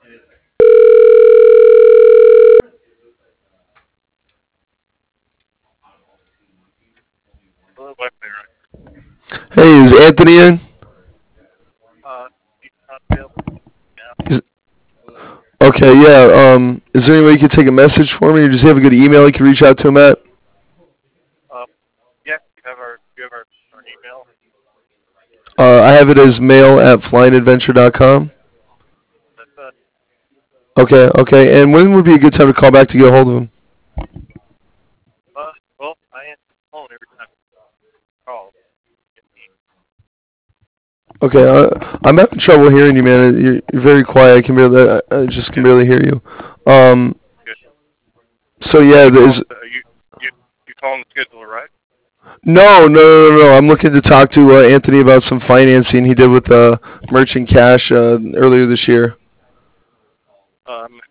Hello, Wi-Fi right. Hey, is Anthony in? He's not available now. Is, okay, yeah. Is there any way you could take a message for me, or does he have a good email I can reach out to him at? Uh, yeah, you have our email. I have it as mail at flyingadventure.com. That's Okay, okay. And when would be a good time to call back to get a hold of him? well, I answer the phone every time you call. Get me. Okay, I'm having trouble hearing you, man. You're very quiet. I can barely, I just can Yeah, barely hear you. Um, good. so yeah, You calling? there's You calling the scheduler, right? no, no, no, no, no. I'm looking to talk to Anthony about some financing he did with Merchant Cash earlier this year. Um,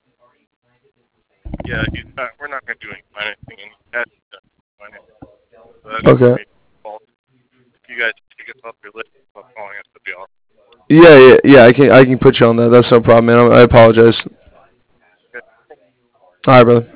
yeah, he's not. We're not going to do any financing, and he hasn't done financing. So that's your Okay. main fault. If you guys take us off your list of calling us, that'd be awesome. Yeah, yeah, yeah. I can put you on that. That's no problem, man. I apologize. Okay. All right, brother.